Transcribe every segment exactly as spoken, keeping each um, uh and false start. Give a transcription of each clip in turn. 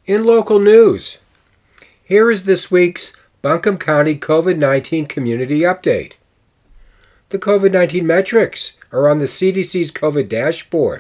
In local news, here is this week's Buncombe County COVID nineteen Community Update. The COVID nineteen metrics are on the C D C's COVID dashboard.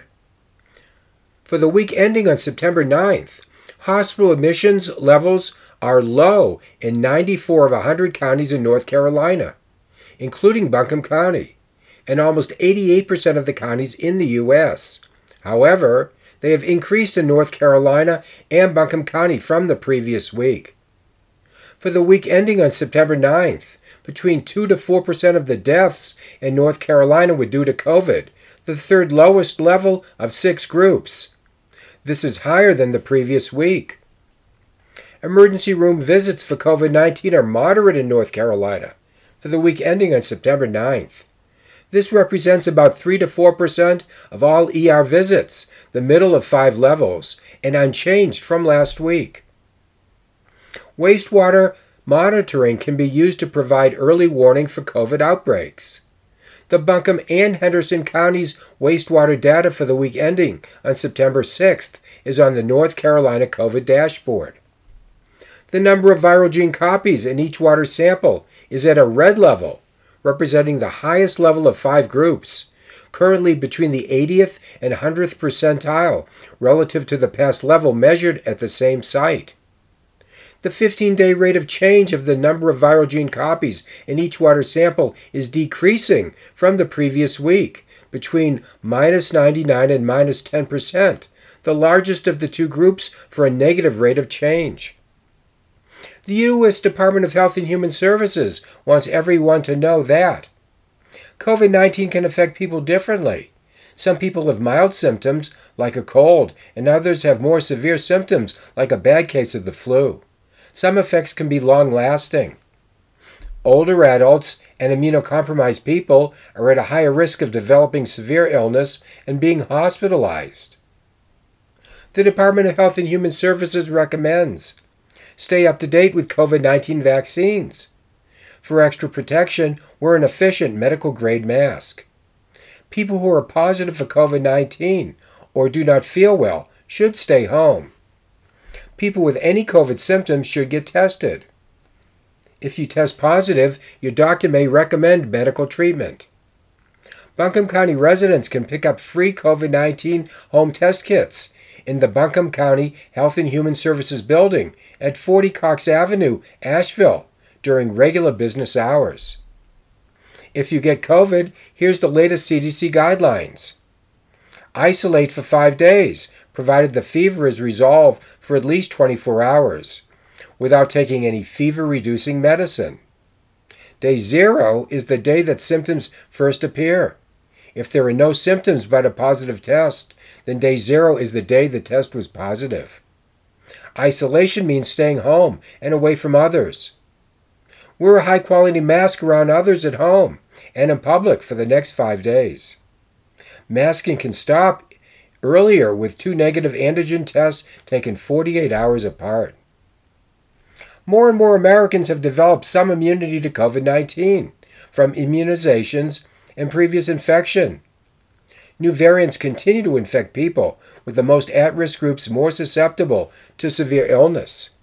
For the week ending on September ninth, hospital admissions levels are low in ninety-four of one hundred counties in North Carolina, including Buncombe County, and almost eighty-eight percent of the counties in the U S. However, they have increased in North Carolina and Buncombe County from the previous week. For the week ending on September ninth, between two to four percent of the deaths in North Carolina were due to COVID, the third lowest level of six groups. This is higher than the previous week. Emergency room visits for COVID nineteen are moderate in North Carolina for the week ending on September ninth. This represents about three to four percent of all E R visits, the middle of five levels, and unchanged from last week. Wastewater monitoring can be used to provide early warning for COVID outbreaks. The Buncombe and Henderson counties' wastewater data for the week ending on September sixth is on the North Carolina COVID dashboard. The number of viral gene copies in each water sample is at a red level, representing the highest level of five groups, currently between the eightieth and one hundredth percentile relative to the past level measured at the same site. The fifteen-day rate of change of the number of viral gene copies in each water sample is decreasing from the previous week, between minus ninety-nine and minus ten percent, the largest of the two groups for a negative rate of change. The U S Department of Health and Human Services wants everyone to know that COVID nineteen can affect people differently. Some people have mild symptoms, like a cold, and others have more severe symptoms, like a bad case of the flu. Some effects can be long-lasting. Older adults and immunocompromised people are at a higher risk of developing severe illness and being hospitalized. The Department of Health and Human Services recommends stay up to date with COVID nineteen vaccines. For extra protection, wear an efficient medical-grade mask. People who are positive for COVID nineteen or do not feel well should stay home. People with any COVID symptoms should get tested. If you test positive, your doctor may recommend medical treatment. Buncombe County residents can pick up free COVID nineteen home test kits in the Buncombe County Health and Human Services building at forty Cox Avenue, Asheville, during regular business hours. If you get COVID, here's the latest C D C guidelines. Isolate for five days, provided the fever is resolved for at least twenty-four hours, without taking any fever-reducing medicine. Day zero is the day that symptoms first appear. If there are no symptoms but a positive test, then day zero is the day the test was positive. Isolation means staying home and away from others. Wear a high-quality mask around others at home and in public for the next five days. Masking can stop earlier with two negative antigen tests taken forty-eight hours apart. More and more Americans have developed some immunity to COVID nineteen from immunizations and previous infection. New variants continue to infect people, with the most at-risk groups more susceptible to severe illness.